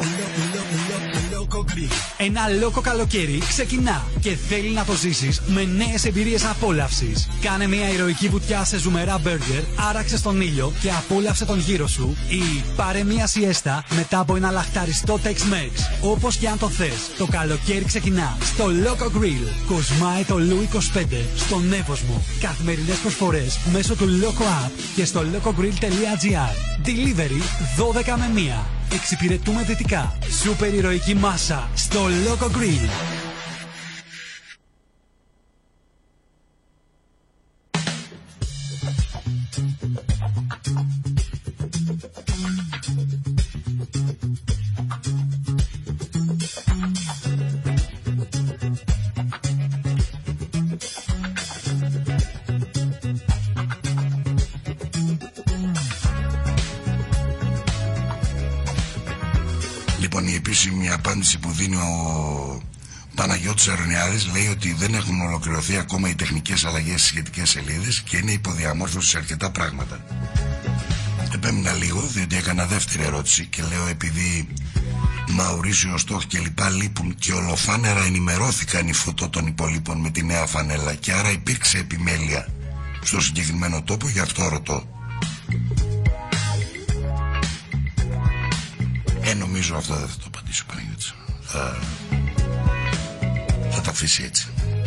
Ένα λόκο καλοκαίρι ξεκινά και θέλει να το ζήσεις με νέες εμπειρίες απόλαυσης. Κάνε μια ηρωική βουτιά σε ζουμερά μπέργκερ, άραξε στον ήλιο και απόλαυσε τον γύρο σου ή πάρε μια σιέστα μετά από ένα λαχταριστό Tex-Mex. Όπως και αν το θες, το καλοκαίρι ξεκινά στο Loco Grill. Κοσμάει το Λου 25 στον Εύωσμο. Καθημερινές προσφορές μέσω του Loco App και στο locogrill.gr. Delivery 12 με 1. Εξυπηρετούμε δυτικά. Σούπερ ηρωική μάσα στο Loco Grill. Λοιπόν, η επίσημη απάντηση που δίνει ο Παναγιώτης Αρωνιάδης λέει ότι δεν έχουν ολοκληρωθεί ακόμα οι τεχνικές αλλαγές στις σχετικές σελίδες και είναι υποδιαμόρφωση σε αρκετά πράγματα. Επέμεινα λίγο διότι έκανα δεύτερη ερώτηση και λέω επειδή Μαουρίσιο, Στόχ και λοιπά λείπουν και ολοφάνερα ενημερώθηκαν οι φωτό των υπολείπων με τη νέα φανέλα και άρα υπήρξε επιμέλεια στο συγκεκριμένο τόπο, γι' αυτό ρωτώ. Νομίζω αυτό δεν θα το απαντήσω, Παναγιώτης. Θα τα αφήσει έτσι.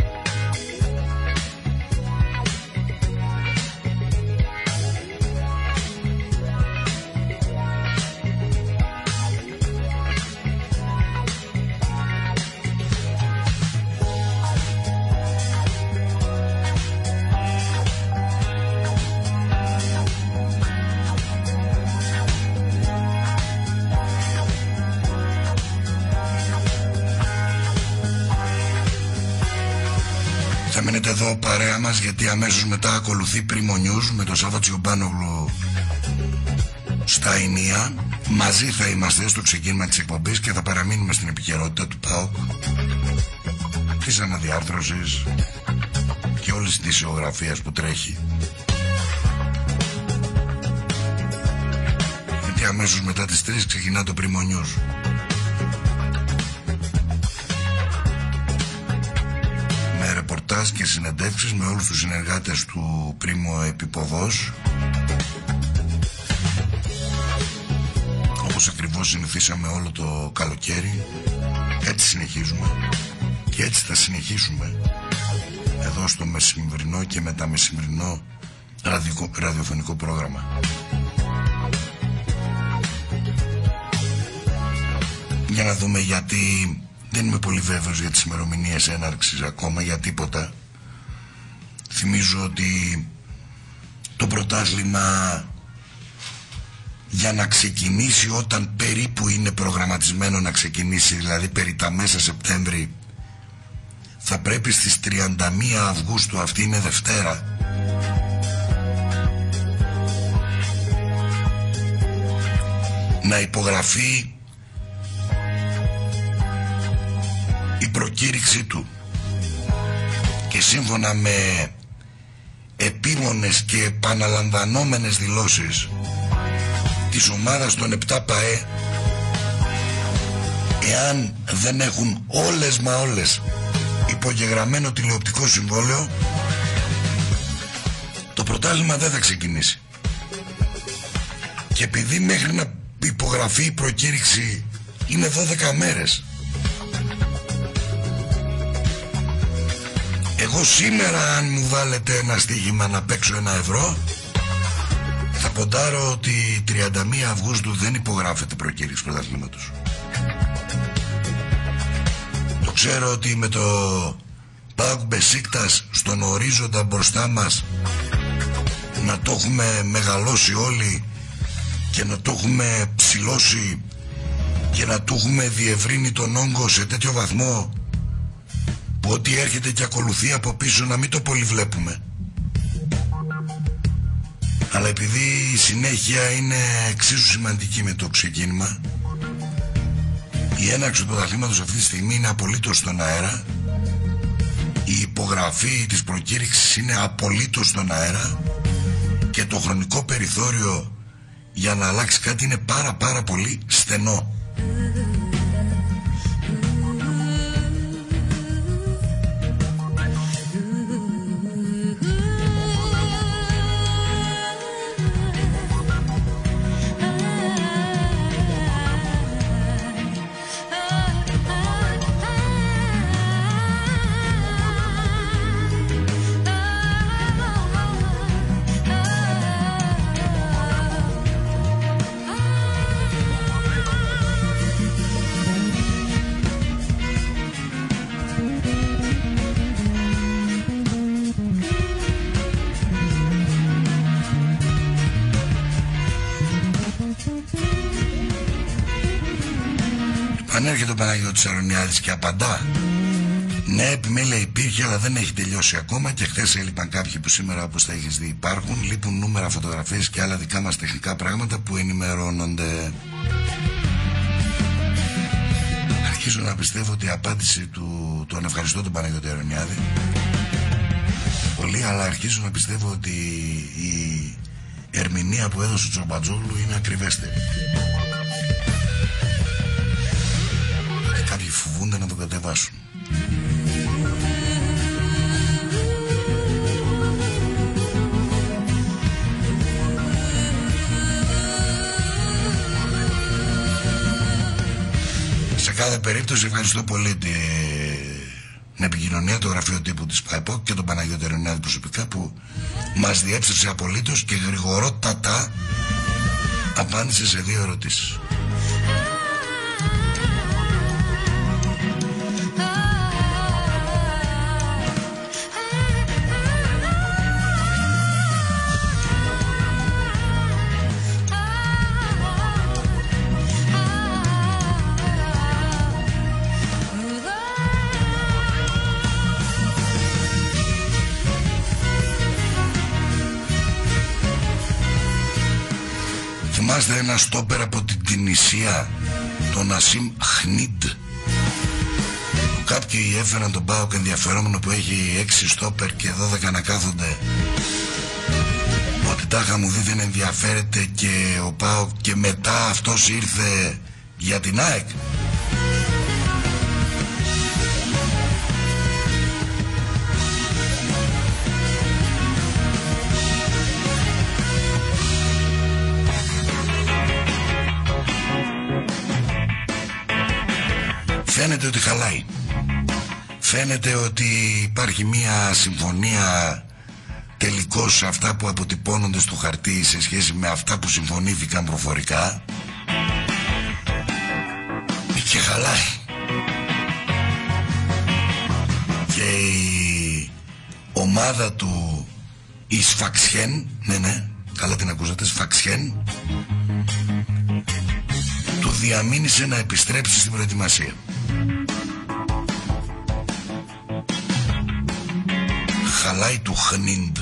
Μένετε εδώ παρέα μας γιατί αμέσως μετά ακολουθεί Primo News με τον Σάββα Τσιομπάνογλου στα Ηνία. Μαζί θα είμαστε στο ξεκίνημα της εκπομπής και θα παραμείνουμε στην επικαιρότητα του ΠΑΟΚ, της αναδιάρθρωσης και όλης της ισογραφίας που τρέχει. Γιατί αμέσως μετά τις 3 ξεκινά το Primo News. Με ρεπορτάζ ρεπορτάζ και συνεντεύξεις με όλους τους συνεργάτες του Πρίμο Επιποδός, όπως ακριβώς συνηθίσαμε όλο το καλοκαίρι. Έτσι συνεχίζουμε και έτσι θα συνεχίσουμε εδώ στο μεσημβρινό και μεταμεσημβρινό ραδιοφωνικό πρόγραμμα. Για να δούμε, γιατί δεν είμαι πολύ βέβαιος για τις ημερομηνίες έναρξης ακόμα, για τίποτα. Θυμίζω ότι το πρωτάθλημα για να ξεκινήσει όταν περίπου είναι προγραμματισμένο να ξεκινήσει, δηλαδή περί τα μέσα Σεπτέμβρη, θα πρέπει στις 31 Αυγούστου, αυτή είναι Δευτέρα, να υπογραφεί η προκήρυξή του. Και σύμφωνα με επίμονες και επαναλαμβανόμενες δηλώσεις της ομάδας των 7 ΠΑΕ, εάν δεν έχουν όλες μα όλες υπογεγραμμένο τηλεοπτικό συμβόλαιο, το πρωτάθλημα δεν θα ξεκινήσει. Και επειδή μέχρι να υπογραφεί η προκήρυξη είναι 12 μέρες, εγώ σήμερα, αν μου βάλετε ένα στοίχημα να παίξω €1, θα ποντάρω ότι 31 Αυγούστου δεν υπογράφεται προκήρυξη πρωταθλήματος. Το ξέρω ότι με το ΠΑΟΚ Μπεσίκτας στον ορίζοντα μπροστά μας να το έχουμε μεγαλώσει όλοι και να το έχουμε ψηλώσει και να του έχουμε διευρύνει τον όγκο σε τέτοιο βαθμό που ό,τι έρχεται και ακολουθεί από πίσω να μην το πολύ βλέπουμε. Αλλά επειδή η συνέχεια είναι εξίσου σημαντική με το ξεκίνημα, η έναρξη του πρωταθλήματος αυτή τη στιγμή είναι απολύτως στον αέρα, η υπογραφή της προκήρυξης είναι απολύτως στον αέρα και το χρονικό περιθώριο για να αλλάξει κάτι είναι πάρα πολύ στενό. Ανέρχεται ο Παναγιώτης Αρωνιάδης και απαντά: ναι, επιμέλεια υπήρχε, αλλά δεν έχει τελειώσει ακόμα. Και χθες έλειπαν κάποιοι που σήμερα, όπως θα έχεις δει, υπάρχουν. Λείπουν νούμερα, φωτογραφίες και άλλα δικά μας τεχνικά πράγματα που ενημερώνονται. Αρχίζω να πιστεύω ότι η απάντηση του, τον ευχαριστώ τον Παναγιώτη Αρωνιάδη πολύ, αλλά αρχίζω να πιστεύω ότι η ερμηνεία που έδωσε ο Τσομπατζόγλου είναι ακριβέστερη. Κάποιοι φοβούνται να το κατεβάσουν. Σε κάθε περίπτωση ευχαριστώ πολύ την επικοινωνία, το γραφείο τύπου της ΠΑΕΠΟΚ και τον Παναγιώτη Αρωνιάδη προσωπικά, που μας διέψευσε απολύτως και γρηγορότατα απάντησε σε 2 ερωτήσεις. Θυμάστε ένα στόπερ από την Τινησία, τον Ασίμ Χνίντ, που κάποιοι έφεραν τον ΠΑΟΚ ενδιαφερόμενο, που έχει 6 στόπερ και 12 να κάθονται, ότι τάχα μου δει δεν ενδιαφέρεται και ο ΠΑΟΚ, και μετά αυτός ήρθε για την ΑΕΚ. φαίνεται ότι χαλάει. Φαίνεται ότι υπάρχει μια συμφωνία τελικώς σε αυτά που αποτυπώνονται στο χαρτί σε σχέση με αυτά που συμφωνήθηκαν προφορικά και χαλάει. Και η ομάδα του η Σφαξιέν, ναι, καλά την ακούσατε, Σφαξιέν, του διαμήνυσε να επιστρέψει στην προετοιμασία. Χαλάει του Χνίντ.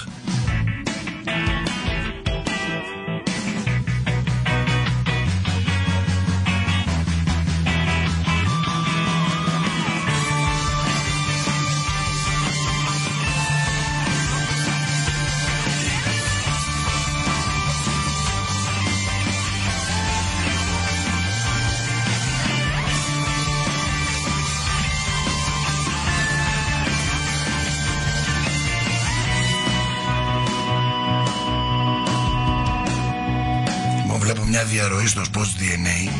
Βλέπω μια διαρροή στο Sports DNA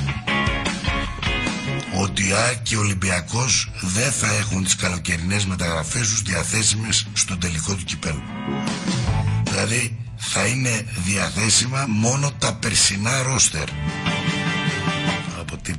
ότι η ΑΕΚ και ο Ολυμπιακός δεν θα έχουν τις καλοκαιρινές μεταγραφές τους διαθέσιμες στον τελικό του κυπέλλου. Δηλαδή θα είναι διαθέσιμα μόνο τα περσινά ρόστερ. Από τι...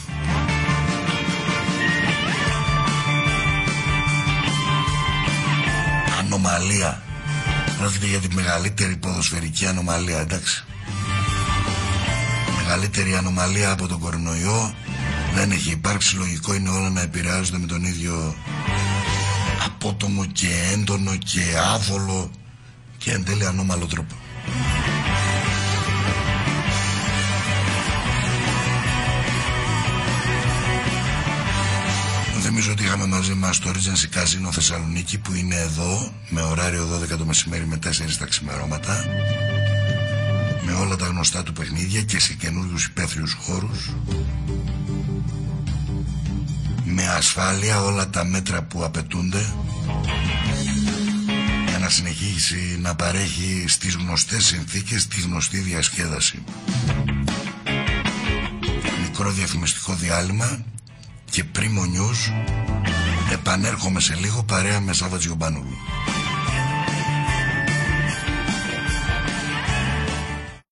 Ανομαλία. Πρόκειται για τη μεγαλύτερη ποδοσφαιρική ανομαλία, εντάξει. Μεγαλύτερη ανομαλία από τον κορονοϊό δεν έχει υπάρξει. Λογικό είναι όλα να επηρεάζονται με τον ίδιο απότομο και έντονο και άβολο και εν τέλει ανώμαλο τρόπο. Θυμίζω ότι είχαμε μαζί μας το Regency Casino Θεσσαλονίκη που είναι εδώ με ωράριο 12 το μεσημέρι με 4 τα ξημερώματα, με όλα τα γνωστά του παιχνίδια και σε καινούριους υπαίθριους χώρους, με ασφάλεια, όλα τα μέτρα που απαιτούνται για να συνεχίσει να παρέχει στις γνωστές συνθήκες τη γνωστή διασκέδαση. Μικρό διαφημιστικό διάλειμμα και Primo News. Επανέρχομαι σε λίγο παρέα με Σάββα Τζιομπάνογλου.